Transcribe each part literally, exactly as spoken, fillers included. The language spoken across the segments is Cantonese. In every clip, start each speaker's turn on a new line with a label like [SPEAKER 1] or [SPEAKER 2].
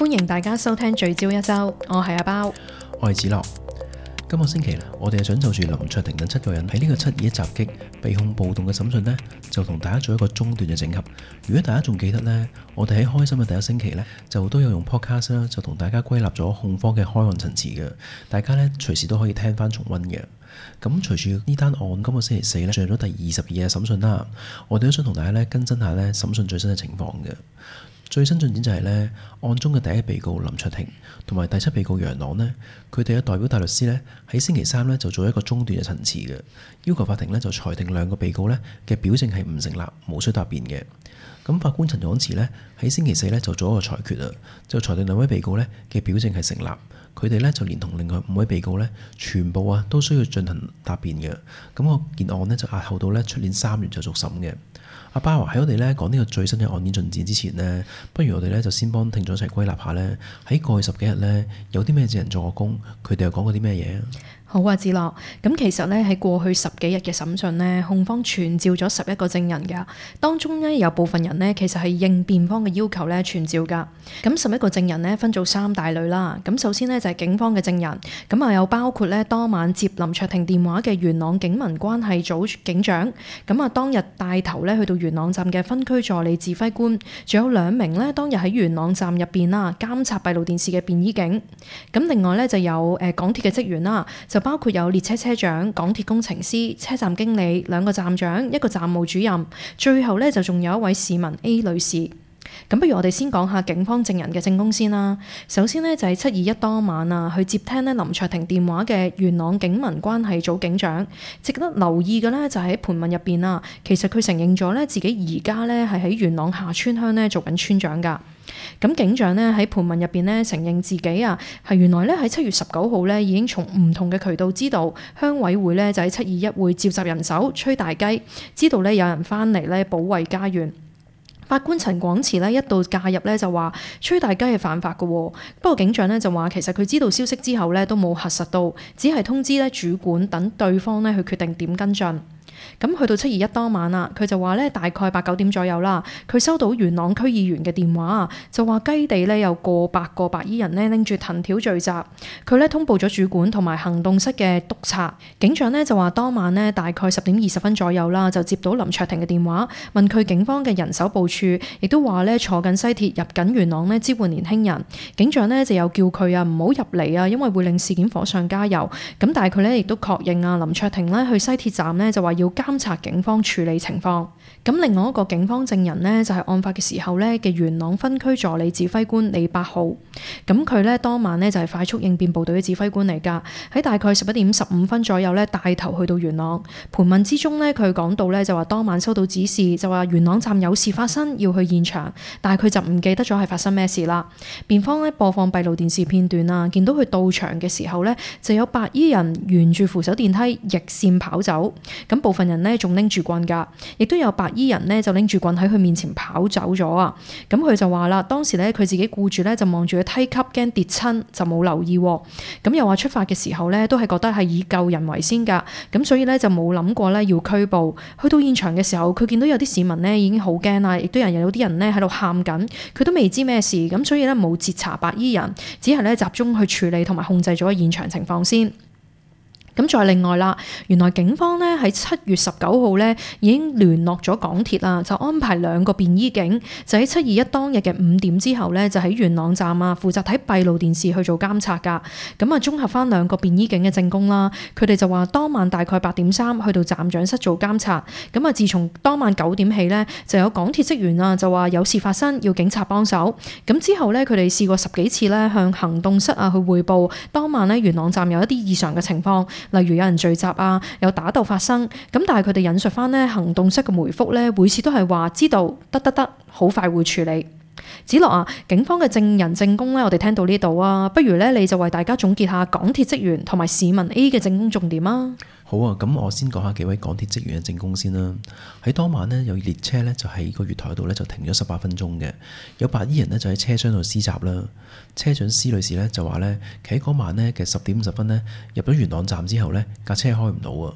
[SPEAKER 1] 歡迎大家收聽聚焦一周，我係阿包，
[SPEAKER 2] 我係子樂。今個星期咧，我哋係想就住林卓廷等七個人喺呢個七二一襲擊被控暴動嘅審訊呢，就同大家做一個中段嘅整合。如果大家仲記得呢，我哋喺開心嘅第一星期呢，就都有用 podcast 啦，就同大家歸納咗控方嘅開案陳詞嘅，大家呢，隨時都可以聽翻重溫嘅。咁隨住呢單案今個星期四呢，進入咗第二十二日審訊啦，我哋都想同大家呢更新下呢審訊最新嘅情況嘅。最新進展就係呢，案中嘅第一被告林卓廷同埋第七被告楊朗呢，佢哋嘅代表大律師呢，喺星期三呢就做一個中斷嘅陳詞嘅，要求法庭呢就裁定兩個被告呢嘅表證係唔成立，無需答辯嘅。咁法官陳廣慈呢，喺星期四呢就做一個裁決啊，就裁定兩位被告呢嘅表證係成立，佢哋呢就連同另外五位被告呢，全部啊都需要進行答辯嘅。咁個件案呢，就押後到呢出年三月就續審嘅。阿包喺我哋咧講呢個最新嘅案件進展之前呢，不如我哋咧就先幫聽眾一齊歸納下呢，喺過去十幾日呢，有啲咩證人作過供，佢哋又講過啲咩嘢啊？
[SPEAKER 1] 好啊，子樂。咁其實呢，喺過去十幾日嘅審訊呢，控方傳召咗十一個證人㗎，當中呢，有部分人呢，其實係應辯方嘅要求呢傳召㗎。咁十一個證人呢，分做三大類啦。咁首先呢，就係警方嘅證人，咁啊有包括呢，當晚接林卓廷電話嘅元朗警民關係組警長，咁啊當日帶頭呢，去到元朗站嘅分區助理指揮官，仲有兩名呢，當日喺元朗站入邊啦監察閉路電視嘅便衣警。咁另外呢，就有誒港鐵嘅職員啦，就包括有列車車長、港鐵工程師、車站經理、兩個站長、一個站務主任，最後呢，就仲有一位市民 A 女士。咁不如我哋先講下警方證人嘅證供先啦。首先呢，就係七二一當晚啊，去接聽呢林卓廷電話嘅元朗警民關係組警長。值得留意嘅呢，就係喺盤問入邊啊，其實佢承認咗呢自己而家呢係喺元朗下村鄉呢做緊村長㗎。咁警長呢喺盤問入邊呢承認自己啊係原來呢喺七月十九號呢已經從唔同嘅渠道知道鄉委會呢就喺七二一會召集人手吹大雞，知道呢有人翻嚟呢保衛家園。法官陳廣慈呢一度介入呢就話吹大雞係犯法嘅，不過警長呢就話其實佢知道消息之後呢都冇核實到，只係通知呢主管等對方呢去決定點跟進。咁去到七二一當晚啦，佢就話咧大概八九點左右啦，佢收到元朗區議員嘅電話，就話雞地咧有過百個白衣人咧拎住藤條聚集，佢咧通報咗主管同埋行動室嘅督察。警長咧就話當晚咧大概十點二十分左右啦，就接到林卓廷嘅電話，問佢警方嘅人手部署，亦都話咧坐緊西鐵入緊元朗咧支援年輕人。警長咧就有叫佢啊唔好入嚟啊，因為會令事件火上加油。咁但係佢咧亦都確認啊林卓廷咧去西鐵站咧就話要監察警方處理情況。咁另外一個警方證人呢，就係案發嘅時候呢嘅元朗分區助理指揮官李百浩。咁佢呢，當晚呢，就係快速應變部隊嘅指揮官嚟㗎，喺大概十一點十五分左右呢，帶頭去到元朗。盤問之中呢，佢講到呢，就話當晚收到指示，就話元朗站有事發生，要去現場，但係佢就唔記得咗係發生咩事啦。辯方呢，播放閉路電視片段啊，見到佢到場嘅時候呢，就有白衣人沿住扶手電梯逆線跑走，咁部分人呢，仲拎住棍㗎，亦都有白衣人呢，就拎住棍喺佢面前跑走咗啊！咁佢就話啦，當時呢，佢自己顧住呢，就望住個梯級驚跌親，就冇留意。咁又話出發嘅時候呢，都係覺得係以救人為先㗎，咁所以呢，就冇諗過呢要拘捕。去到現場嘅時候，佢見到有啲市民呢已經好驚啦，亦都有人有啲人呢喺度喊緊，佢都未知咩事，咁所以呢，冇截查白衣人，只係呢集中去處理同埋控制咗現場情況先。咁再另外啦，原來警方呢喺七月十九號呢已經聯絡咗港鐵啦，就安排兩個便衣警，就喺七二一當日嘅五點之後呢，就喺元朗站啊負責睇閉路電視去做監察㗎。咁啊，綜合翻兩個便衣警嘅證供啦，佢哋就話當晚大概八點三去到站長室做監察。咁啊，自從當晚九點起呢，就有港鐵職員啊就話有事發生，要警察幫手。咁之後呢，佢哋試過十幾次呢向行動室啊去匯報當晚呢元朗站有一啲異常嘅情況。例如有人聚集啊，有打鬥發生，咁但係佢哋引述翻呢行動室嘅回覆呢，每次都係話知道得得得，好快會處理。子樂啊，警方嘅證人證供呢，我哋聽到呢度啊，不如呢，你就為大家總結下港鐵職員同埋市民 A 嘅證供重點啊。
[SPEAKER 2] 好啊，咁我先講下幾位港鐵職員嘅證供先啦。喺當晚呢，有列車呢就喺個月台度呢就停咗十八分鐘嘅，有白衣人呢就喺車廂度施襲啦。車長施女士呢就話呢，企喺嗰晚呢嘅十點五十分呢入咗元朗站之後呢，架車開唔到啊。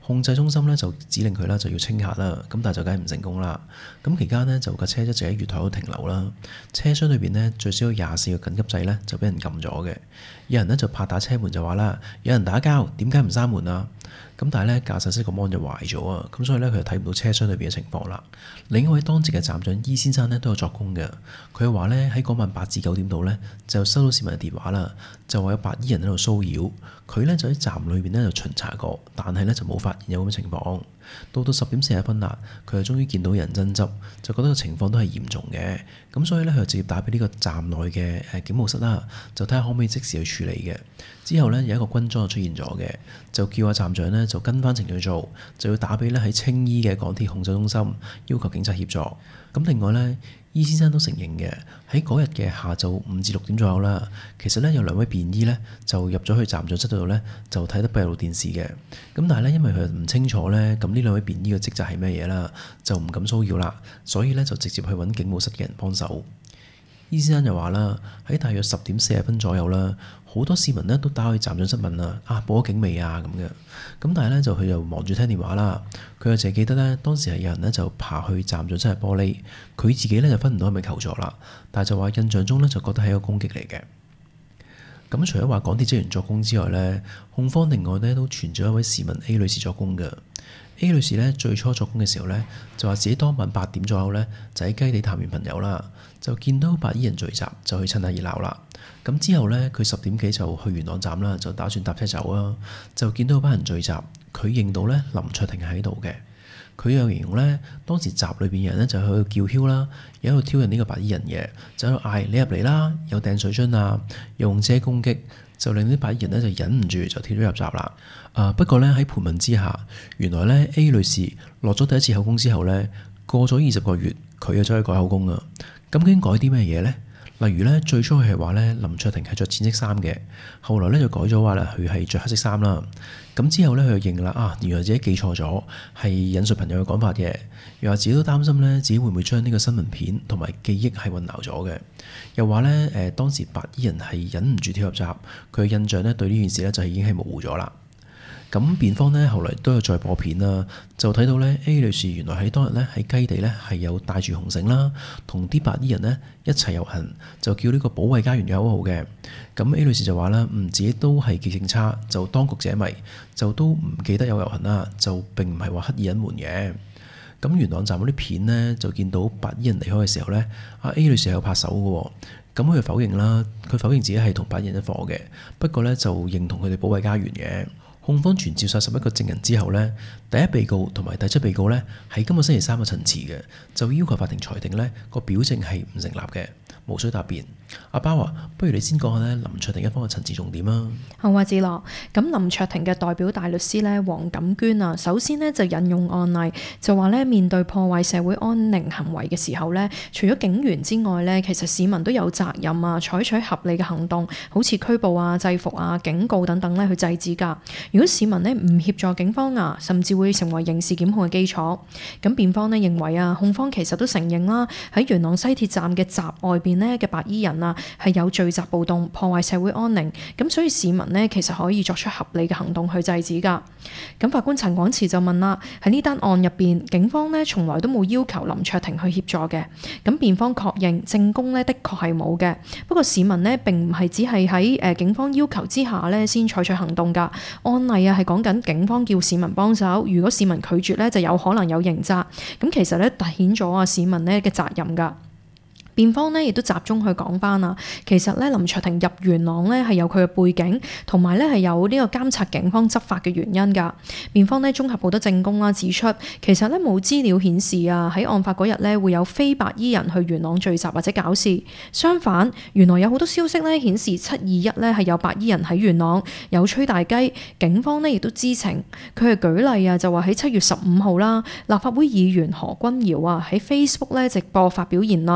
[SPEAKER 2] 控制中心咧就指令佢啦就要清客啦，咁但係就梗係唔成功啦。咁期間呢，就架車一直喺月台度停留啦，車廂裏邊呢，最少有廿四個緊急掣咧就俾人撳咗嘅。有人呢就拍打車門就話啦，有人打交，點解唔閂門啊？咁但係咧駕駛室個 mon 就壞咗啊，咁所以咧佢就睇唔到車廂裏邊嘅情況啦。另一位當值嘅站長伊先生咧都有作供嘅，佢話咧喺嗰晚八至九點度咧就收到市民嘅電話啦，就話有白衣人喺度騷擾，佢咧就喺站裏邊咧就巡查過，但係咧就冇發現有咁嘅情況。到到十點四十分啦，佢就終於見到人爭執，就覺得個情況都係嚴重嘅，咁所以咧佢就直接打俾呢個站內嘅誒警務室啦，就睇下可唔可以即時去處理嘅。之後咧有一個軍裝就出現咗嘅，就叫阿站長咧就跟翻程序做，就要打俾咧喺青衣嘅港鐵控制中心，要求警察協助。咁另外咧，伊先生都承認嘅，喺嗰日嘅下晝五至六點左右啦，其實咧有兩位便衣咧就入咗去站長室度咧，就睇得閉路電視嘅。咁但係咧因為佢唔清楚咧，咁呢兩位便衣嘅職責係咩嘢啦，就唔敢騷擾啦，所以咧就直接去揾警務室嘅人幫手。伊先生就話啦，喺大約十點四十分左右啦，好多市民呢都打去站長室問啦，啊報咗警未啊咁嘅。咁但係咧就佢就忙住聽電話啦，佢就淨係記得咧當時係有人咧就爬去站長室嘅玻璃，佢自己咧就分唔到係咪求助啦，但係就話印象中咧就覺得係一個攻擊嚟嘅。咁除咗話港鐵職員作供之外咧，控方另外咧都傳咗一位市民 A 女士作供嘅。A 女士咧最初作供嘅時候咧，就話自己當晚八點左右咧就喺雞地探完朋友啦，就見到白衣人聚集，就去趁下熱鬧啦。咁之後咧，佢十點幾就去元朗站啦，就打算搭車走啊，就見到班人聚集，佢認到咧林卓廷係喺度嘅。佢又形容咧，當時閘裏邊嘅人咧就喺度叫囂啦，又喺度挑釁呢個白衣人嘅，就喺度嗌你入嚟啦，有掟水樽啊，又用遮攻擊，就令啲白衣人咧就忍唔住就跳咗入閘啦。啊，不過咧喺盤問之下，原來咧 A 女士落咗第一次口供之後咧，過咗二十個月，佢又走去改口供啊。咁究竟改啲咩嘢咧？例如咧，最初佢係話咧林卓廷係着淺色衫嘅，後來咧就改咗話啦，佢係着黑色衫啦。咁之後咧，佢就認啦啊，原來自己記錯咗，係引述朋友嘅講法嘅。又話自己都擔心咧，自己會唔會將呢個新聞片同埋記憶係混淆咗嘅。又話咧誒，當時白衣人係忍唔住跳入閘，佢嘅印象咧對呢件事咧就已經係模糊咗啦。咁辯方呢，後來都有再播片啦，就睇到呢 A 女士原來喺當日呢，喺雞地呢係有帶住紅繩啦，同啲白衣人呢一齊遊行，就叫呢個保衛家園嘅口號嘅。咁 A 女士就話啦，嗯，自己都係記性差，就當局者迷，就都唔記得有遊行啦，就並唔係話刻意隱瞞嘅。咁元朗站嗰啲片呢，就見到白衣人離開嘅時候呢，阿 A 女士係有拍手嘅，咁佢否認啦，佢否認自己係同白衣人一夥嘅，不過呢，就認同佢哋保衛家園嘅。控方傳召晒十一個證人之後呢，第一被告同埋第七被告呢，喺今個星期三嘅陳詞嘅，就要求法庭裁定呢個表證係唔成立嘅，無需答辯。阿包啊，不如你先講下呢林卓廷一方嘅陳詞重點啊。
[SPEAKER 1] 好啊，子樂。咁林卓廷嘅代表大律師呢，黃錦娟啊，首先呢就引用案例，就話呢面對破壞社會安寧行為嘅時候呢，除咗警員之外呢，其實市民都有責任啊，採取合理嘅行動，好似拘捕啊、制服啊、警告等等呢去制止㗎。如果市民呢唔協助警方啊，甚至會成為刑事檢控嘅基礎。咁辯方呢認為啊，控方其實都承認啦，喺元朗西鐵站嘅閘外邊呢嘅白衣人啊，係有聚集暴動、破壞社會安寧。咁所以市民呢其實可以作出合理嘅行動去制止㗎。咁法官陳廣慈就問啦，喺呢單案入邊，警方呢從來都冇要求林卓廷去協助嘅。咁辯方確認證供呢的確係冇嘅。不過市民呢並唔係只係喺誒警方要求之下呢先採取行動㗎。案例啊係講緊警方叫市民幫手，如果市民拒絕呢，就有可能有刑責。咁其實呢凸顯咗啊市民呢嘅責任㗎。辯方呢亦都集中去講翻啊，其實咧林卓廷入元朗咧係有佢嘅背景，同埋咧係有呢個監察警方執法嘅原因㗎。辯方呢綜合好多證供啦，指出其實咧冇資料顯示啊喺案發嗰日咧會有非白衣人去元朗聚集或者搞事。相反，原來有好多消息咧顯示七二一咧係有白衣人喺元朗有吹大雞，警方呢亦都知情。佢係舉例啊，就話喺七月十五號啦，立法會議員何君堯啊喺 Facebook 咧直播發表言論。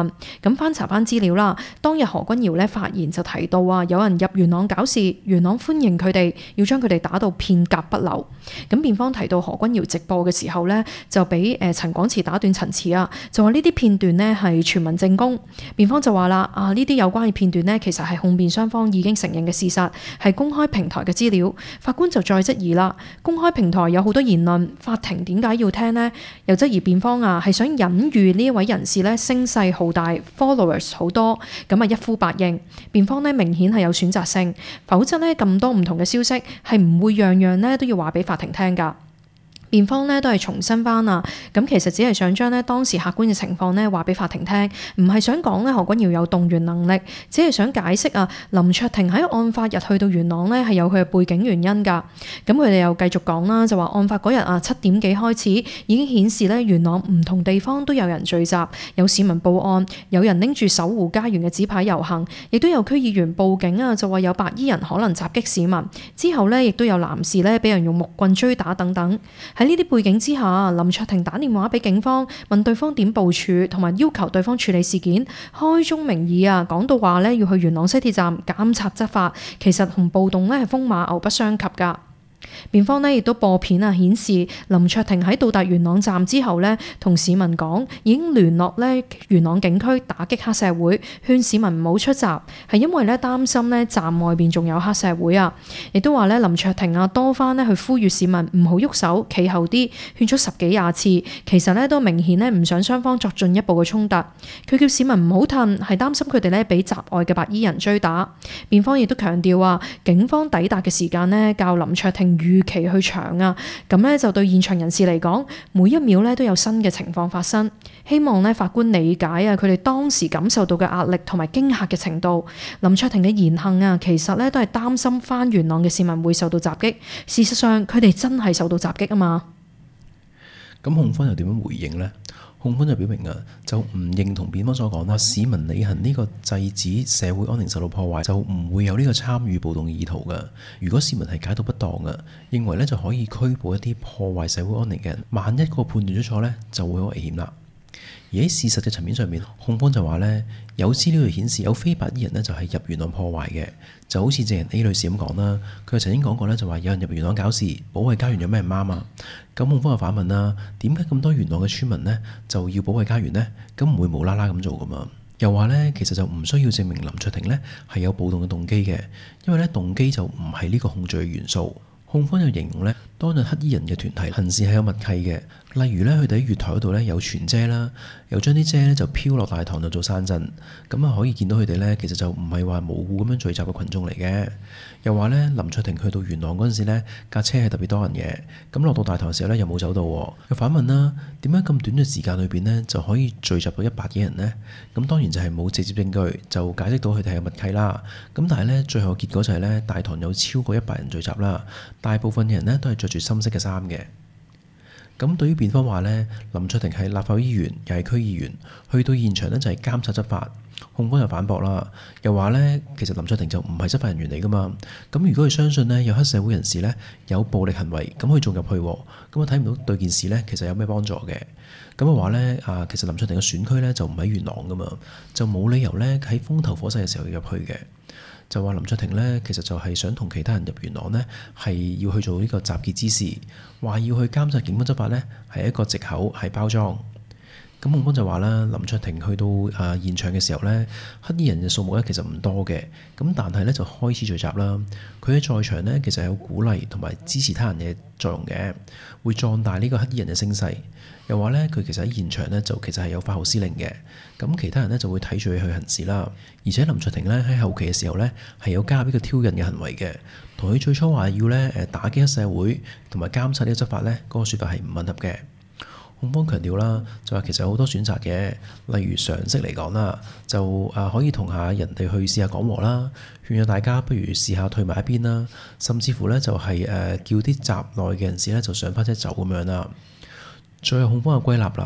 [SPEAKER 1] 咁翻查翻資料啦，當日何君堯咧發言就提到啊，有人入元朗搞事，元朗歡迎佢哋，要將佢哋打到片甲不留。咁辯方提到何君堯直播嘅時候咧，就俾誒陳廣慈打斷陳詞啊，就話呢啲片段呢係全民證供。辯方就話啦，啊呢啲有關嘅片段呢，其實係控辯雙方已經承認嘅事實，係公開平台嘅資料。法官就再質疑啦，公開平台有好多言論，法庭點解要聽呢？又質疑辯方啊係想隱喻呢一位人士咧聲勢浩大 ，followers 好多，咁啊一呼百應。辯方呢明顯係有選擇性，否則呢咁多唔同嘅消息係唔會樣樣呢都要話俾法庭聽㗎。辯方呢都係重申翻啊，咁其實只係想將呢當時客觀嘅情況呢話俾法庭聽，唔係想講呢何君堯有動員能力，只係想解釋啊林卓廷喺案發日去到元朗呢係有佢嘅背景原因㗎。咁佢哋又繼續講啦，就話案發嗰日啊七點幾開始已經顯示呢元朗唔同地方都有人聚集，有市民報案，有人拎住守護家園嘅紙牌遊行，亦都有區議員報警啊，就話有白衣人可能襲擊市民。之後呢亦都有男士呢俾人用木棍追打等等。喺呢啲背景之下，林卓廷打電話俾警方，問對方點部署，同埋要求對方處理事件，開宗明義啊，講到話呢要去元朗西鐵站監察執法，其實同暴動呢係風馬牛不相及㗎。辯方呢亦都播片啊，顯示林卓廷喺到達元朗站之後呢，同市民講已經聯絡呢元朗警區打擊黑社會，勸市民唔好出閘，係因為呢擔心呢站外邊仲有黑社會啊。亦都話呢林卓廷啊多番呢去呼籲市民唔好喐手，企後啲，勸咗十幾廿次，其實呢都明顯呢唔想雙方作進一步嘅衝突。佢叫市民唔好褪，係擔心佢哋呢俾閘外嘅白衣人追打。辯方亦都強調啊，警方抵達嘅時間呢較林卓廷預期去長啊，咁呢就對現場人士嚟講，每一秒呢都有新嘅情況發生。希望呢法官理解啊，佢哋當時感受到嘅壓力同埋驚嚇嘅程度。林卓廷嘅言行啊，其實呢都係擔心返元朗嘅市民會受到襲擊。事實上，佢哋真係受到襲擊啊嘛。
[SPEAKER 2] 咁控方又點樣回應呢？控方就表明啊，就唔認同辯方所講啦，市民履行呢個制止社會安寧受到破壞，就唔會有呢個參與暴動意圖㗎。如果市民係解讀不當嘅，認為呢就可以拘捕一啲破壞社會安寧嘅人，萬一個判斷咗錯呢，就會好危險啦。而喺事實嘅層面上面，控方就話呢，有資料顯示有非白衣人呢就係入元朗破壞嘅，就好似證人 A 女士咁講啦。佢曾經講過呢，就話有人入元朗搞事，保衛家園有咩唔啱啊？咁控方就反問啦，點解咁多元朗嘅村民呢就要保衛家園呢？咁唔會無啦啦咁做噶嘛？又話呢，其實就唔需要證明林卓廷呢係有暴動嘅動機嘅，因為呢動機就唔係呢個控罪嘅元素。控方又形容呢，當日黑衣人嘅團體行事係有默契嘅，例如呢，佢哋喺月台嗰度呢有傳遮啦，又將啲遮呢就飄落大堂度做山陣，咁啊可以見到佢哋呢其實就唔係話模糊咁樣聚集嘅群眾嚟嘅。又話呢，林卓廷去到元朗嗰陣時呢，架車係特別多人嘅，咁落到大堂嘅時候呢，又冇走到。又反問啦，點解咁短嘅時間裏邊呢，就可以聚集到一百幾人呢？咁當然就係冇直接證據就解釋到佢哋係有默契啦。咁但係呢，最後結果就係呢，大堂有超過一百人聚集啦。大部分嘅人呢都係着住深色嘅衫嘅。咁對於辯方話呢，林卓廷係立法會議員又係區議員，去到現場呢就係監察執法。控方又反駁啦，又話呢，其實林卓廷就唔係執法人員嚟噶嘛。咁如果佢相信呢有黑社會人士呢有暴力行為，咁佢仲入去，咁我睇唔到對件事呢其實有咩幫助嘅。咁啊話呢，啊，其實林卓廷嘅選區呢就唔喺元朗噶嘛，就冇理由呢喺風頭火勢嘅時候要入去嘅。就話林卓廷呢，其實就係想同其他人入元朗呢，係要去做呢個集結之事，話要去監察警方執法呢，係一個藉口，係包裝。咁控方就話啦，林卓廷去到啊現場嘅時候呢，黑衣人嘅數目呢其實唔多嘅，咁但係呢就開始聚集啦。佢喺在場呢，其實有鼓勵同埋支持他人嘅作用嘅，會壯大呢個黑衣人嘅聲勢。又話呢，佢其實喺現場呢，就其實係有發號施令嘅，咁其他人呢，就會睇住佢去行事啦。而且林卓廷呢，喺後期嘅時候呢，係有加入呢個挑釁嘅行為嘅，同佢最初話要呢誒打擊黑社會同埋監察呢個執法呢，嗰個説法係唔吻合嘅。控方強調啦，就話其實有好多選擇嘅，例如常識嚟講啦，就啊可以同下人哋去試下講和啦，勸咗大家不如試下退埋一邊啦，甚至乎呢，就係誒叫啲閘內嘅人士呢，就上翻車走咁樣啦。最後控方嘅歸納啦，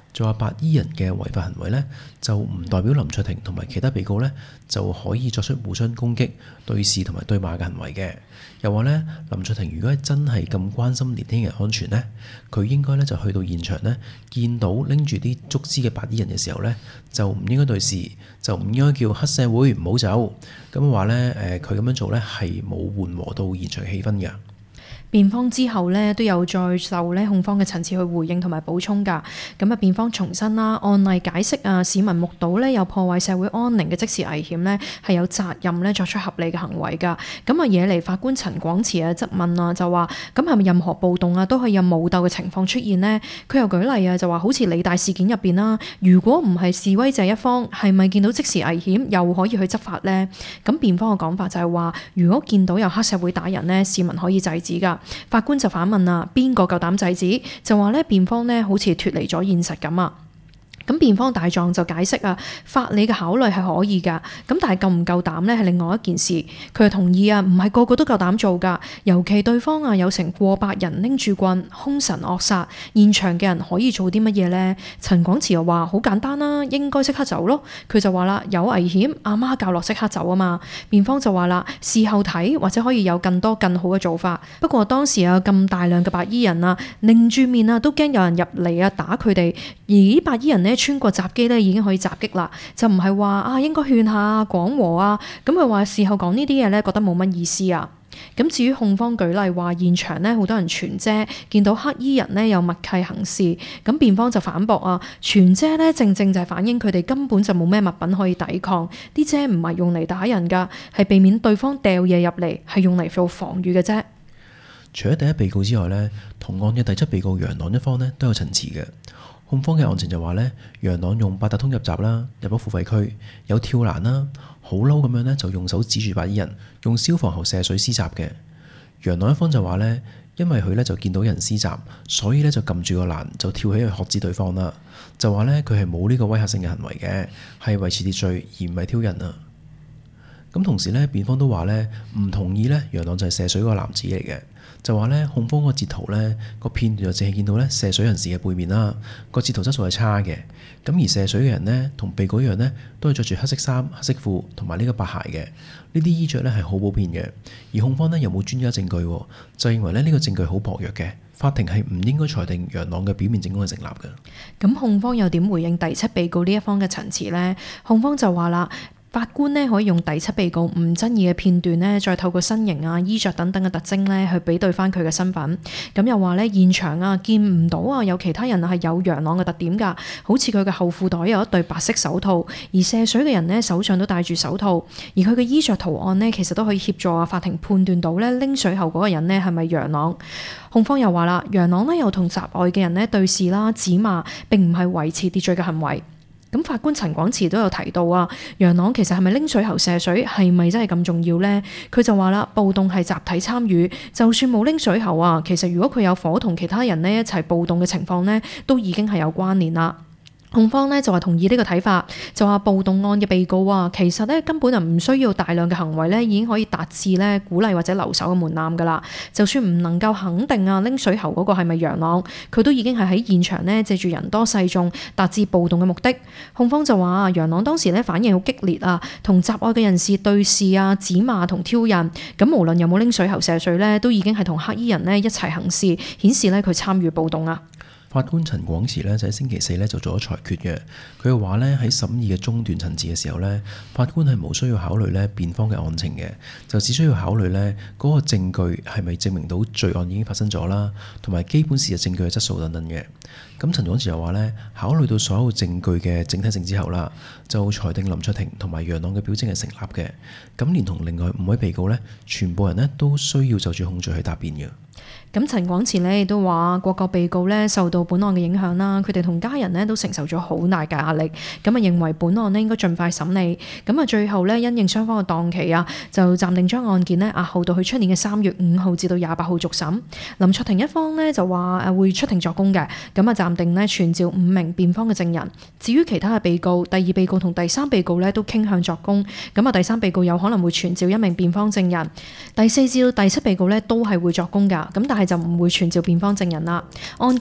[SPEAKER 2] 就話白衣人嘅違法行為呢，就唔代表林卓廷同埋其他被告呢就可以作出互相攻擊、對視同埋對罵嘅行為嘅。又話呢，林卓廷如果係真係咁關心年輕人安全呢，佢應該呢就去到現場呢，見到拎住啲竹枝嘅白衣人嘅時候呢，就唔應該對視，就唔應該叫黑社會唔好走。咁話呢，誒佢咁樣做呢係冇緩和到現場氣氛嘅。
[SPEAKER 1] 辯方之後呢，都有再就呢控方嘅陳詞去回應同埋補充㗎。咁啊，辯方重申啦，案例解釋啊，市民目睹呢有破壞社會安寧嘅即時危險呢，係有責任呢作出合理嘅行為㗎。咁啊，惹嚟法官陳廣慈啊質問啊，就話咁係咪任何暴動啊都可以有武鬥嘅情況出現呢？佢又舉例啊，就話好似理大事件入邊啦，如果唔係示威者一方，係咪見到即時危險又可以去執法呢？咁辯方嘅講法就係話，如果見到有黑社會打人呢，市民可以制止㗎。法官就反問啦，邊個夠膽制止？就話咧，辯方咧好似脫離咗現實咁啊。咁辯方大狀就解釋啊，法理嘅考慮係可以㗎，咁但係夠唔夠膽呢係另外一件事。佢就同意啊，唔係個個都夠膽做㗎，尤其對方啊有成過百人拎住棍，兇神惡煞，現場嘅人可以做啲乜嘢呢？陳廣慈又話好簡單啦，應該即刻走咯。佢就話啦，有危險，阿媽教落即刻走啊嘛。辯方就話啦，事後睇或者可以有更多更好嘅做法。不過當時啊咁大量嘅白衣人啊，擰住面啊都驚有人入嚟啊打佢哋，而啲白衣人呢，穿過閘機咧已經可以襲擊啦，就唔係話啊應該勸下講和啊，咁佢話事後講呢啲嘢咧覺得冇乜意思啊。咁至於控方舉例話現場呢好多人傳遮，見到黑衣人呢有默契行事，咁辯方就反駁啊，傳遮呢正正就係反映佢哋根本就冇咩物品可以抵抗，啲遮唔係用嚟打人㗎，係避免對方掉嘢入嚟，係用嚟做防禦嘅啫。
[SPEAKER 2] 除咗第一被告之外呢，同案嘅第七被告楊朗一方呢都有陳詞嘅。控方嘅案情就話呢，楊朗用八達通入閘啦，入咗付費區，有跳欄啦，好嬲咁樣呢，就用手指住白衣人，用消防喉射水施襲嘅。楊朗一方就話呢，因為佢呢就見到人施襲，所以呢就撳住個欄就跳起去喝止對方啦，就話呢，佢係冇呢個威嚇性嘅行為嘅，係維持秩序而唔係挑人啊。咁同時呢，辯方都話呢，唔同意呢，楊朗就係射水嗰個男子嚟嘅，就話呢，控方個截圖呢個片段就淨係見到呢射水人士嘅背面啦，個截圖質素係差嘅。咁而射水嘅人呢，同被告一樣呢，都係着住黑色衫、黑色褲同埋呢個白鞋嘅，呢啲衣着呢係好普遍嘅。而控方呢又冇專家證據，就認為呢呢個證據好薄弱嘅，法庭係唔應該裁定楊朗嘅表面證供係成立嘅。
[SPEAKER 1] 咁控方又點回應第七被告呢一方嘅陳詞呢？控方就話啦，法官呢可以用第七被告唔爭議嘅片段呢，再透過身形啊、衣着等等嘅特徵呢去比對翻佢嘅身份。咁又話呢，現場啊見唔到啊有其他人係有楊朗嘅特點㗎，好似佢嘅後褲袋有一對白色手套，而射水嘅人呢手上都戴住手套，而佢嘅衣着圖案呢，其實都可以協助啊法庭判斷到呢拎水喉嗰個人呢係咪楊朗。控方又話啦，楊朗呢又同閘外嘅人呢對視啦、指罵，並唔係維持秩序嘅行為。咁法官陳廣慈都有提到啊，楊朗其實係咪拎水喉射水係咪真係咁重要呢？佢就話啦，暴動係集體參與，就算冇拎水喉啊，其實如果佢有火同其他人呢一齊暴動嘅情況呢，都已經係有關聯啦。控方呢就話同意呢個睇法，就話暴動案嘅被告啊，其實呢根本就唔需要大量嘅行為呢已經可以達至呢鼓勵或者留守嘅門檻㗎啦。就算唔能夠肯定啊拎水喉嗰個係咪楊朗，佢都已經係喺現場呢借住人多勢眾達至暴動嘅目的。控方就話楊朗當時呢反應好激烈啊，同閘外嘅人士對視啊、指罵同挑釁，咁無論有冇拎水喉射水呢，都已經係同黑衣人呢一齊行事，顯示呢佢參與暴動啊。
[SPEAKER 2] 法官陳廣慈呢就喺星期四呢就做咗裁決嘅。佢又話呢，喺審議嘅中段陳詞嘅時候呢，法官係無需要考慮呢辯方嘅案情嘅，就只需要考慮呢嗰個證據係咪證明到罪案已經發生咗啦，同埋基本事實證據嘅質素等等嘅。咁陳廣慈又話呢，考慮到所有證據嘅整體性之後啦，就裁定林卓廷同埋楊朗嘅表證係成立嘅。咁連同另外五位被告呢，全部人呢都需要就住控罪去答辯嘅。
[SPEAKER 1] 咁陳廣慈呢亦都話，各個被告呢受到本案嘅影響啦，佢哋同家人呢都承受咗好大嘅壓力，咁啊認為本案呢應該盡快審理，咁啊最後呢，因應雙方嘅檔期啊，就暫定將案件呢押後到去出年嘅三月五號至到廿八號續審。林卓廷一方呢就話誒會出庭作供嘅，咁啊暫定呢傳召五名辯方嘅證人。至於其他嘅被告，第二被告同第三被告呢都傾向作供，咁啊第三被告有可能會傳召一名辯方證人，第四至到第七被告呢都係會作供㗎，咁但係就唔會傳召辯方證人啦。案件呢會喺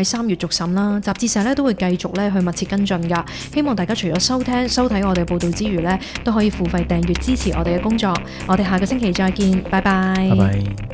[SPEAKER 1] 喺三月續審啦，集誌社咧都會繼續咧去密切跟進㗎。希望大家除咗收聽收睇我哋嘅報道之餘咧，都可以付費訂閱支持我哋嘅工作。我哋下個星期再見，拜拜。
[SPEAKER 2] 拜拜。